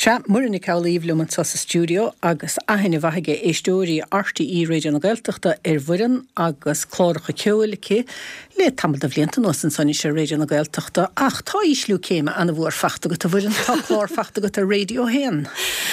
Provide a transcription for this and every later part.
Se murinna cálaíomh an sa stúdio agus ahinna bhaige éistóirí RTE Radio na Gaeltachta bhuireann agus chláiricha ceolalacha le tamil de bhlianta nó san sanni sé Radio na Gaeltachta ach tá íslú céime anna bhór fachta go bhuireann tá chlár fachta go a radio hen.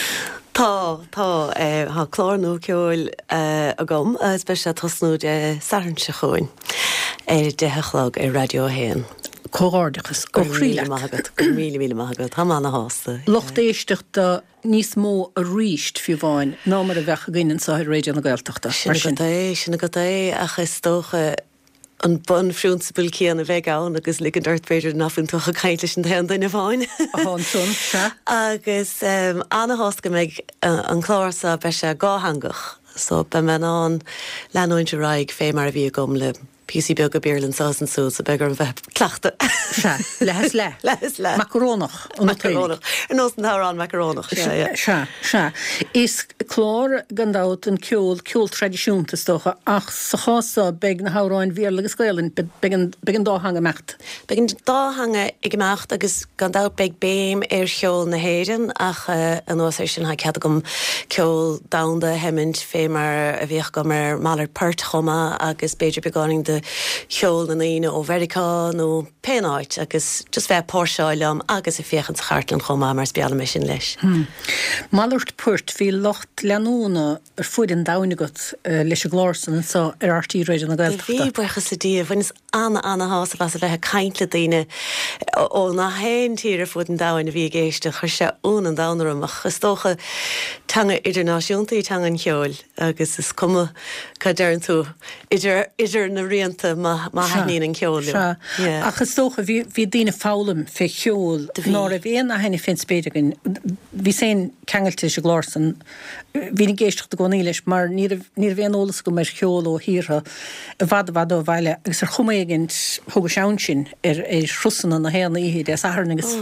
Tá chlárnú ceol a gom speisial tosnúd saranse chuin dethechlog radio hen. Cógárdachas go chríleach. Míle maigad, tá mána hásta. Locht éisteachta níos mó a ríist fiú bháin ná mar a bhecha gainnen sa Radio na Gaeltachta. Sinna go achas tócha an bun friúnsabal cían a bheith ann agus ligad d'irtbéidir nafinn tucha caiintlis an tean daine bháin. Hán se. Agus anna hásta meid an chlársa be se gáhangach. So be me an leanúinte raig fé mar a bhí gom le PC beag a beerlan sás an súd sa beag ar an bheith clachta. Se, lehas le. Lehas le. Macarónach. Macarónach. Ar nós an tharán macarónach. Se. Is chlár gandát an ceol tradiisiúnta stocha ach sa chása beag na háráin bhíar agus gaelin beag an dáhanga mecht. Beag an dáhanga ag mecht agus gandát beag béim ar cheol na héirean ach an os sin ha cead gom ceol damda hemint fé mar a bhíoch gom ar málar pert choma agus beidir begáning de cheol na naine ó Vericá nó pénáid agus just bheith póirseáilm agus i féchan sa chartlan chomá mar spiala me sin leis. Malúirt puirt hí locht leanúna ar fuid an dánigat leis a glársan sa ar RTE Radio na Gaeltachta. Bhí buchas sa díobh, bhain is anna hása las a bheith caiintla daine ó na hain tír ar fud an dáin a bhí géiste chuir se ún an dánarum ach tócha tanga idirnáisiúntaí tanga an cheol agus is cuma ca dearan tú idir na rianta má haíon an ceol. Achas tócha bhí daine fálam fé cheol ná a bhéon a henna fin spéidegan bhí sé ceangailte a glársan hí na géisteach go nílis mar níor bhéon ólas go mar cheol ó híra a bhd ó bhaile agus ar chumaigint thuga seán sin ar srusanna na héanna ihí de saharn agus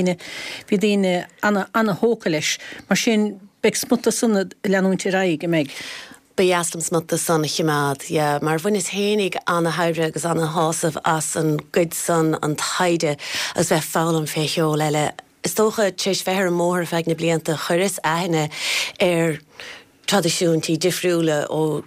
bhí daine anna hóca leis mar sin beag smutta sanna leanúinte raig go méid. Beaslam smutta sanna chimád, mar bhain is hénig anna haire agus anna hásamh as an good san an taide as bheith fálam fé cheol eile. Is tócha téis bheithar mór feag na blianta churis aithne ar tradiisiúntí difriúla ó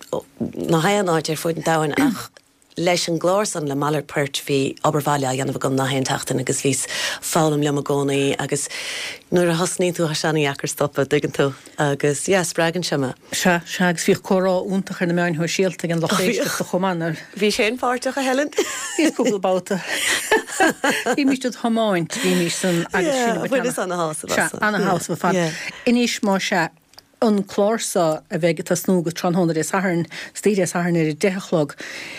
na haáid ar fuid an dáin ach leis an glársan le malar pert hí Aberfáile a dhéanamh gom na haon tachtain agus vís fálam le magónaí agus nuair a hasnaí tú haseannaí achar stoppa dugan tú agus spreagan sema. Se agus bhí chorá úntach ar na meáin thuair síalta an lochéisteach a chománar. Bhí sé páirteach a Helen? Bhí cúpelbáta. Bhí míistúd chomáint bhí mí san agus bhfuil is anna hása. Anna hása fan. Inis má se an chlársa a bheith a snúga tronhónar is saharn stíide saharn ar dechlog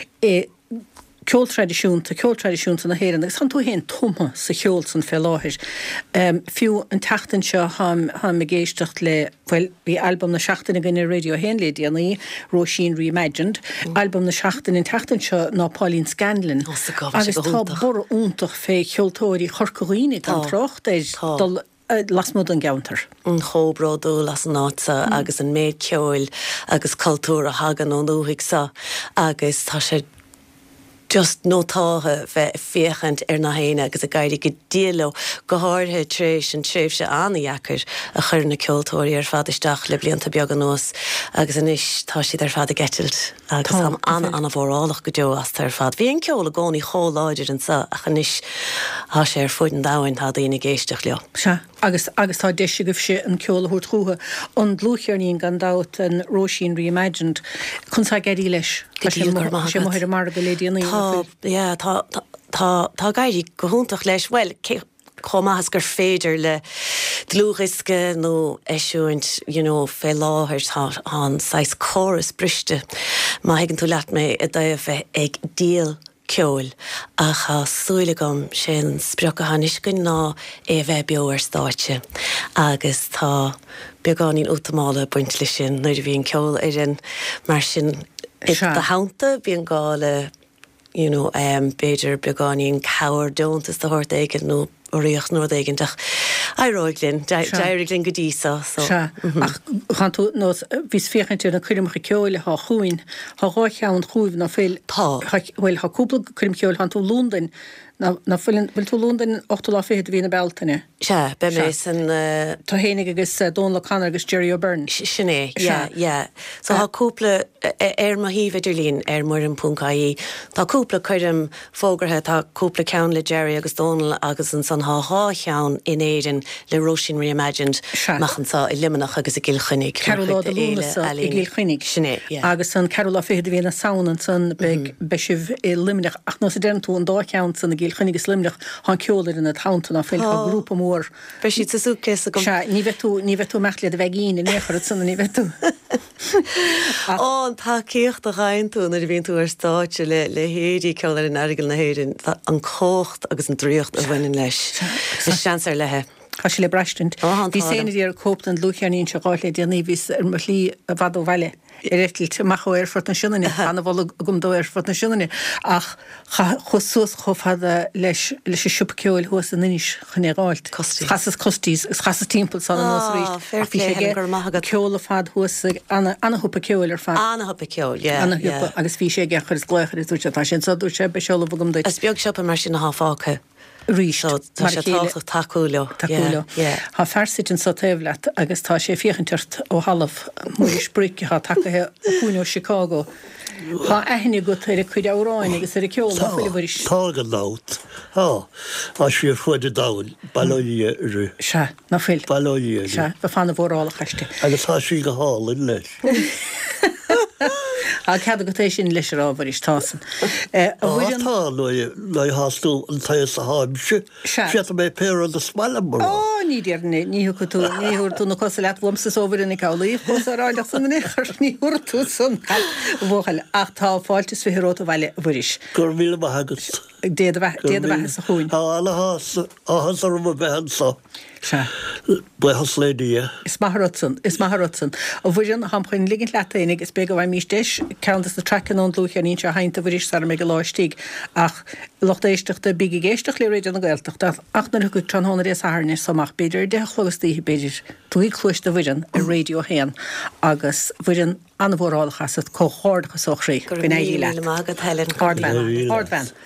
ceol tradiisiúnta na héireann agus han tú héon tuma sa cheol san fé láthir. Fiú an teachtain seo ha me géisteach le bhfuil bhí albumm na seachtainna gine radio hénlé díanaí Roisin Reimagined, albumm na seachtain in teachtain seo ná Pauline Scanlon. Agus tá bor úntach fé cheoltóirí chorcaghine an trocht dul lasmúd an geantar. An chóbródú las an áta agus an méid ceoil agus cultúr a hagan ó núigh sa agus tá sé just nótáthe bheith féchant ar na héine agus a gaiirí go díaló go háirthe tréis an tréimh se anna dhechar a chur na ceoltóirí ar fad isteach le blianta beag an nós agus inis tá siad ar fad a getilt agus am anna bhórálach go deo as tar fad. Bhí an ceol a gcónaí choláidir an sa ach inis há sé ar fuid an dáhain tá daoine géisteach leo. Se agus tá deise goh sé an ceol a thuairtruútha an dlúchearníon gandát an Roisin Reimagined chun geirí leis. sé moir mar go lédíanaí. Tá gairí go húntaach leis well chomás gur féidir le dlúghiske nó eisiúint fé láthir an 6 choras briste má higann tú leat mé a daobh ag díal ceol a cha súilagam sin spreach a hanis go ná bheith beoir stáite agus tá beagáín útamála buint lei sin nuair a bhíon ceol an mar sin de hánta bhíon gála beidir beagáín cabhar dontas de thuirt éige nó riocht nó éigenach. Aróiglinn, deirilinn go dísa. Ach chan tú nó vís féchanú na chuimecha ceoile há chuin, há rácheann chuúh na féil bhfuil ha cúpla chuimceol han tú Lúndain na bhfuil tú Lúndain 8 lá féad hína beltainine. Se, be mé san... Tá hénig agus Donla Conor agus Jerry O'Byrne. Sinné, ja. So há cúpla ma híh idirlín mar an puncaí. Tá cúpla chuirm fógarthe tá cúpla ceann le Jerry agus Donal agus an san há cheann in éidir le Roisin Reimagined machchantá I limanach agus I gilchinnig. Carolá de Lúnasa I gilchinnig. Sinné, agus san Carolá féad hína saonan san besibh I limanach ach nó sé den tú an dá ceann san gilchinnig is limanach há ceolir in a tánta na féil a grúpa mór. Be si sa súcas a gom. Ní vetú meachliad a bheitgíine néchar san ní vetú. An tá cíocht a chain tú na bhíon tú ar státe le héirí ceir in airgil na héirin an cócht agus an dríocht a bhainin leis. Is seans ar lethe. Tá sé le breistint. Bhí séna ar cópt an lucheanín se gáil le déanaí vís ar mar lí a bhd ó bhaile. Rétilt macho fort na sinne anna bhla gom dó fort na sinne ach chosús chofhada leis sé siúpceil huas an inis chunéráilt. Chasas costís, chasas timppel san an rí ceola fad huas anna húpa ceil ar fad. Anna húpa ceil, agus bhí sé gechar is gléchar is dúte tá sin dú sé be seola bhgum deit. Is beag sepa mar sin na háfácha. Ríseo tá sé tácha takeúleo. Tá fersit an satéhleat agus tá sé fiochanteart ó halamh muir spríce há taketheúnú Chicago. Tá ehinnig go ar a chuid áráin agus ar a ceola fuidir. Tá an lát. Tá sé fuide dáil bailí ru. Se na fuil. Bailí. Se ba fanna bhrála chaiste. Agus tá sí go hálinn leis. A cead go tééis sin leis ábhar is tásan. Tá le háú an taas a háimse sé mé pe an a smaile mar. Ní déirna níú níúir tú na cos le bhmsa óbhar in cálaí chuáráideach san chur níúir tú san bhchail ach tá fáiltas firóta bhile bhuiis. Gur bhí agus. Déad bheithe a chuin. Áhas ar bhehan sa. Bu haslédí. Is maitharatsan. A bhuiin hamchain ligin leatainnig is be go bhaid míis ceantas na trecan an lúcha nín se hainte bhuiis sar mé go láistíg ach lochtéisteachta big géisteach le réidir na gailteach ach na chu tranhóna rééis airne samach beidir de chlugastíí beidir túí chluiste bhuiin a radio héan agus bhuiin anmhórálachas có háircha sochraí go éí le. Ardvan.